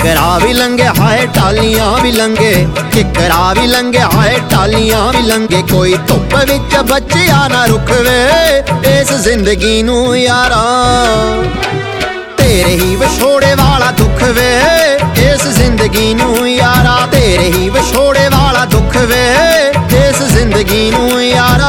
किकरा भी लंघे हाय टालियां भी लंघे, किकरा भी लंघे हाय टालियां भी लंघे। कोई धुप विच बचिया ना रुकवे इस जिंदगी नू यारा, तेरे ही विछोड़े वाला दुख वे इस जिंदगी नू यारा, तेरे ही विछोड़े वाला दुख वे इस जिंदगी नू यारा।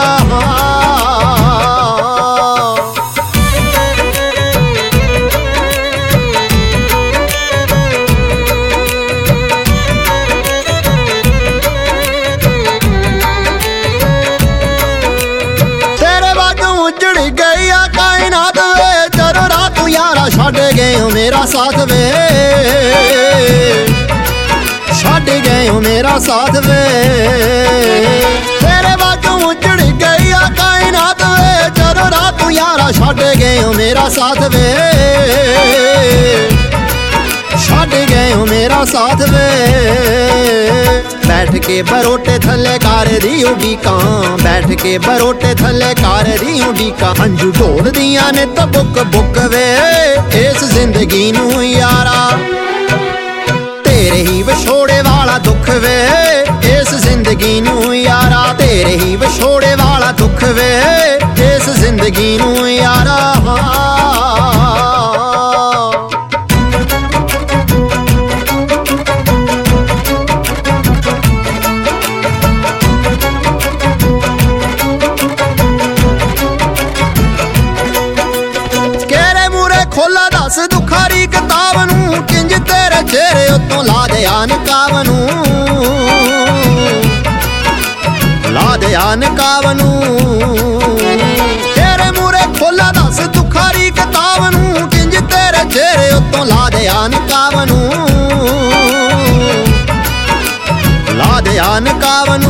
छड़ गए हो मेरा साथ वे, छड़ गए हो मेरा साथ वे, तेरे बाजू उजड़ गई आ कायनात वे। चलो रात यारा छड़ गए हो मेरा साथ वे, छड़ गए हो मेरा साथ वे। बैठ के बरोटे थले कार दी उड़ीकां, बैठ के बरोटे थले कार दी उड़ीकां। हंजू ढोल दियां ने तो बुक बुक वे इस जिंदगी नू यारा, तेरे ही विछोड़े वाला दुख वे इस जिंदगी नू यारा, तेरे ही विछोड़े वाला दुख वे इस जिंदगी नू यारा। खोला दस दुखारी किताब नू, किंज तेरे चेहरे उत्तों ला दिया नकाब नू, ला दिया नकाब नू। तेरे मूरे खोला दस दुखारी किताब नू, किंज तेरे चेहरे उत्तों ला दिया नकाब नू, ला दिया नकाब नू।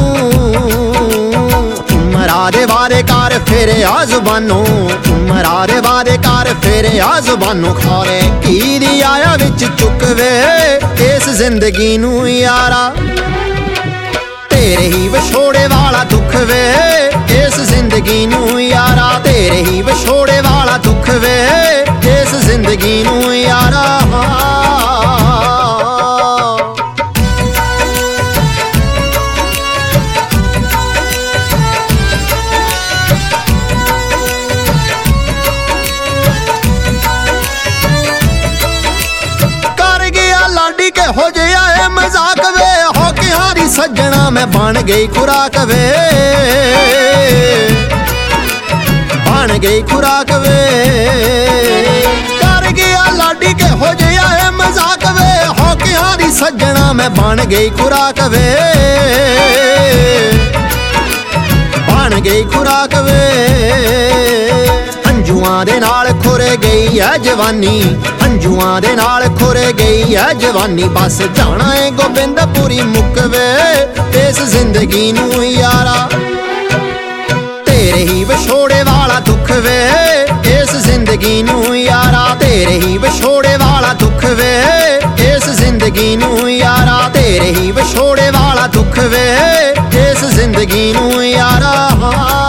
उमरा दे वादे कार फेरे आ जुबानों, उमरा दे वादे कार फेरे आ जुबानों। खारे की दी आया विच चुकवे इस जिंदगी नू यारा, तेरे ही विछोड़े वाला दुख वे इस जिंदगी नू यारा, तेरे ही विछोड़े वाला दुख वे इस जिंदगी नू यारा। हो जया है मजाक वे, हो के हारी सज्जना मैं बन गई खुराक वे, बन गई खुराक वे। कर गया लाडी के हो जया है मजाक वे, हो के हारी सज्जना मैं बन गई खुराक वे, बन गई खुराक वे। हंजुआं दे नाल खुर गई है जवानी, हंजुआं दे नाल खुर गई है जवानी। बस जाना है गोबिंदपुरी मुकवे इस जिंदगी नू यारा, तेरे ही विछोड़े वाला दुख वे इस जिंदगी नू यारा, तेरे ही विछोड़े वाला दुख वे इस जिंदगी नू यारा, तेरे ही विछोड़े वाला दुख वे इस जिंदगी नू यारा।